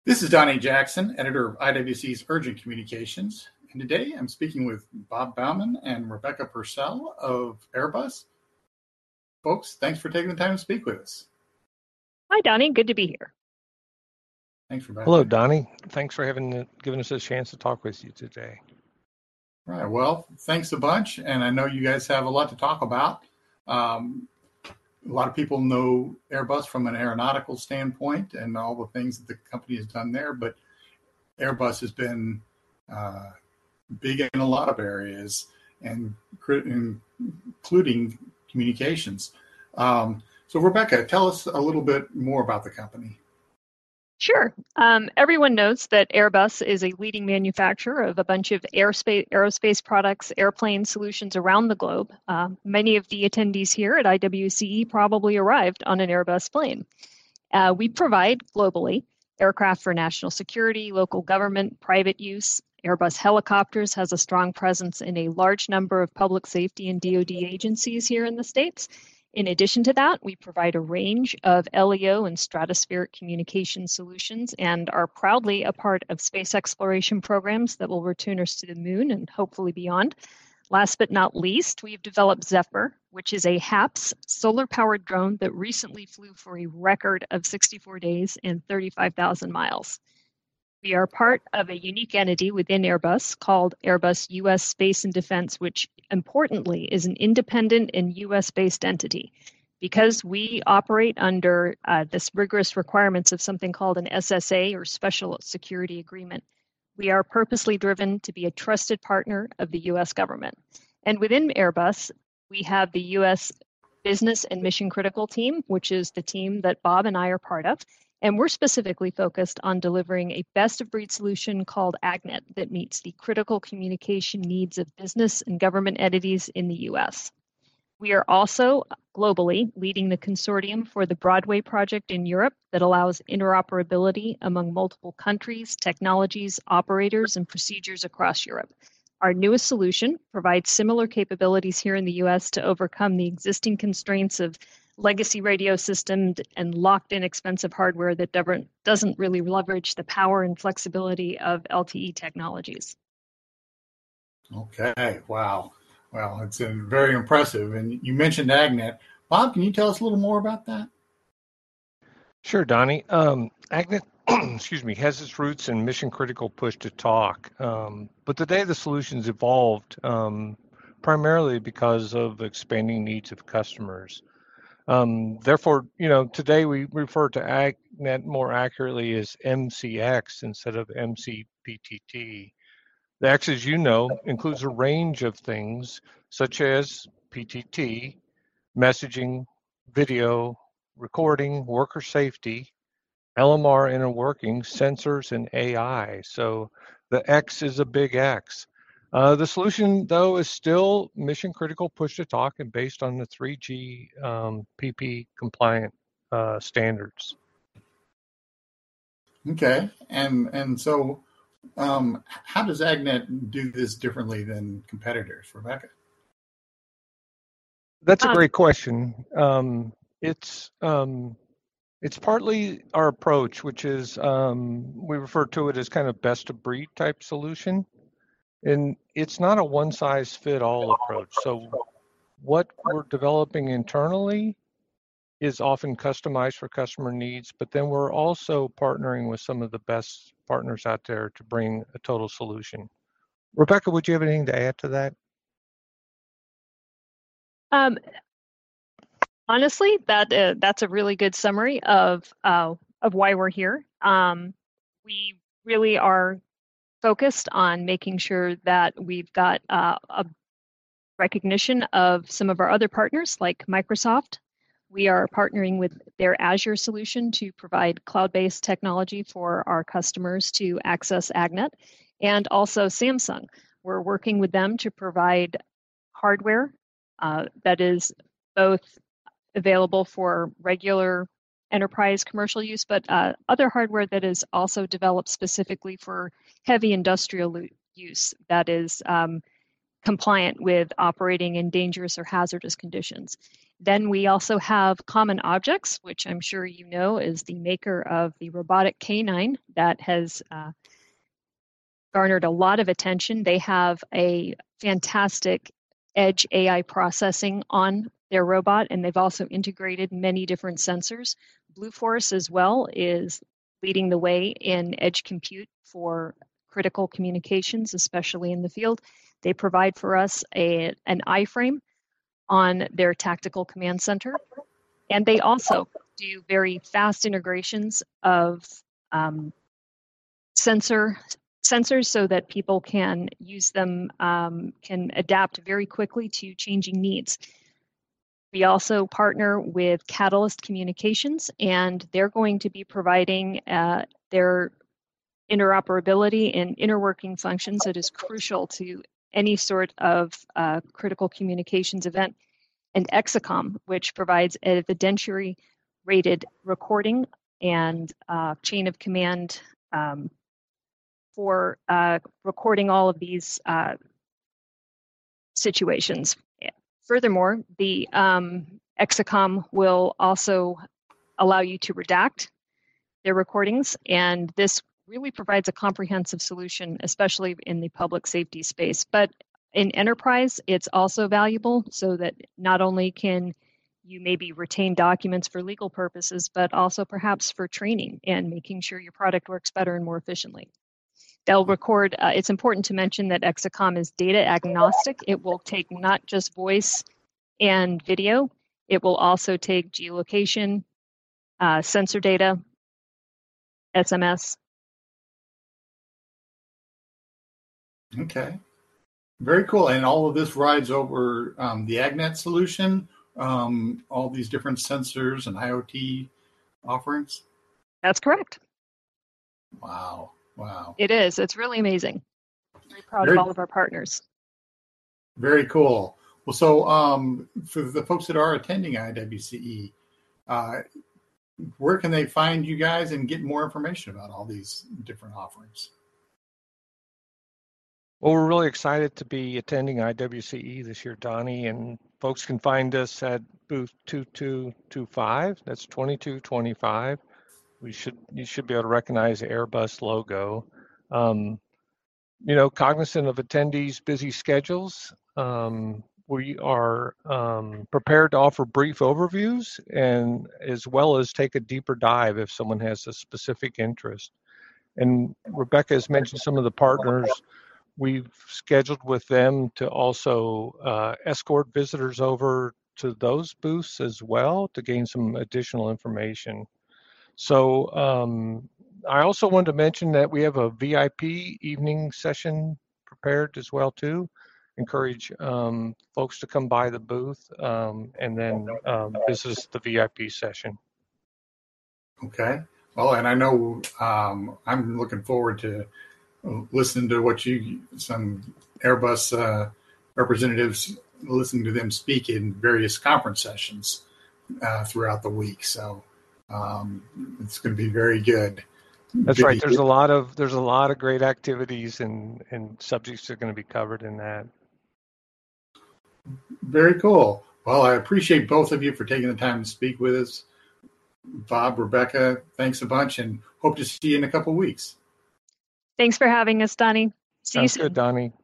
This is Donnie Jackson, editor of IWC's Urgent Communications, and today I'm speaking with Bob Baumann and Rebecca Purcell of Airbus. Folks, thanks for taking the time to speak with us. Hi, Donnie. Good to be here. Thanks, Rebecca. Hello, Donnie. Thanks for giving us a chance to talk with you today. Right. Well, thanks a bunch, and I know you guys have a lot to talk about. A lot of people know Airbus from an aeronautical standpoint and all the things that the company has done there, but Airbus has been big in a lot of areas, and including communications. So, Rebecca, tell us a little bit more about the company. Sure. Everyone knows that Airbus is a leading manufacturer of a bunch of aerospace products, airplane solutions around the globe. Many of the attendees here at IWCE probably arrived on an Airbus plane. We provide globally aircraft for national security, local government, private use. Airbus Helicopters has a strong presence in a large number of public safety and DoD agencies here in the States. In addition to that, we provide a range of LEO and stratospheric communication solutions and are proudly a part of space exploration programs that will return us to the moon and hopefully beyond. Last but not least, we've developed Zephyr, which is a HAPS solar-powered drone that recently flew for a record of 64 days and 35,000 miles. We are part of a unique entity within Airbus called Airbus U.S. Space and Defense, which importantly is an independent and U.S.-based entity. Because we operate under this rigorous requirements of something called an SSA or Special Security Agreement, we are purposely driven to be a trusted partner of the U.S. government. And within Airbus, we have the U.S. Business and Mission Critical team, which is the team that Bob and I are part of. And we're specifically focused on delivering a best-of-breed solution called AgNet that meets the critical communication needs of business and government entities in the U.S. We are also globally leading the consortium for the Broadway project in Europe that allows interoperability among multiple countries, technologies, operators, and procedures across Europe. Our newest solution provides similar capabilities here in the U.S. to overcome the existing constraints of legacy radio systems and locked-in expensive hardware that doesn't really leverage the power and flexibility of LTE technologies. Okay, wow. Well, it's very impressive. And you mentioned AgNet. Bob, can you tell us a little more about that? Sure, Donnie. AgNet has its roots in mission-critical push-to-talk. But today the solutions evolved primarily because of expanding needs of customers. Therefore, today we refer to AgNet more accurately as MCX instead of MCPTT. The X, as you know, includes a range of things such as PTT, messaging, video, recording, worker safety, LMR inner workings, sensors, and AI. So the X is a big X. The solution, though, is still mission-critical push-to-talk and based on the 3G PP compliant standards. Okay, and so how does AgNet do this differently than competitors, Rebecca? That's a great question. It's partly our approach, which is we refer to it as kind of best-of-breed type solution. And it's not a one-size-fit-all approach. So what we're developing internally is often customized for customer needs, but then we're also partnering with some of the best partners out there to bring a total solution. Rebecca, would you have anything to add to that? Honestly, that's a really good summary of why we're here. We really are focused on making sure that we've got a recognition of some of our other partners like Microsoft. We are partnering with their Azure solution to provide cloud-based technology for our customers to access AgNet, and also Samsung. We're working with them to provide hardware that is both available for regular enterprise commercial use, but other hardware that is also developed specifically for heavy industrial use that is compliant with operating in dangerous or hazardous conditions. Then we also have Common Objects, which I'm sure you know is the maker of the robotic canine that has garnered a lot of attention. They have a fantastic edge AI processing on their robot, and they've also integrated many different sensors. Blue Force as well is leading the way in edge compute for critical communications, especially in the field. They provide for us an iframe on their tactical command center, and they also do very fast integrations of sensors so that people can use them, can adapt very quickly to changing needs. We also partner with Catalyst Communications, and they're going to be providing their interoperability and interworking functions that is crucial to any sort of critical communications event. And Exacom, which provides evidentiary rated recording and chain of command for recording all of these situations. Furthermore, the Exacom will also allow you to redact their recordings, and this really provides a comprehensive solution, especially in the public safety space. But in enterprise, it's also valuable so that not only can you maybe retain documents for legal purposes, but also perhaps for training and making sure your product works better and more efficiently. They'll record, it's important to mention that Exacom is data agnostic. It will take not just voice and video, it will also take geolocation, sensor data, SMS. Okay, very cool. And all of this rides over the AgNet solution, all these different sensors and IoT offerings? That's correct. Wow. It is. It's really amazing. Very proud of all of our partners. Very cool. Well, so for the folks that are attending IWCE, where can they find you guys and get more information about all these different offerings? Well, we're really excited to be attending IWCE this year, Donnie, and folks can find us at booth 2225. That's 2225. You should be able to recognize the Airbus logo. Cognizant of attendees' busy schedules, we are prepared to offer brief overviews and as well as take a deeper dive if someone has a specific interest. And Rebecca has mentioned some of the partners. We've scheduled with them to also escort visitors over to those booths as well to gain some additional information. So I also wanted to mention that we have a VIP evening session prepared as well too. Encourage folks to come by the booth and then visit the VIP session. Okay. Well, and I know I'm looking forward to listening to what some Airbus representatives, listening to them speak in various conference sessions throughout the week. So it's going to be very good. That's right. There's a lot of great activities and subjects that are going to be covered in that. Very cool. Well, I appreciate both of you for taking the time to speak with us. Bob, Rebecca, thanks a bunch, and hope to see you in a couple of weeks. Thanks for having us, Donnie. See you soon. Sounds good, Donnie.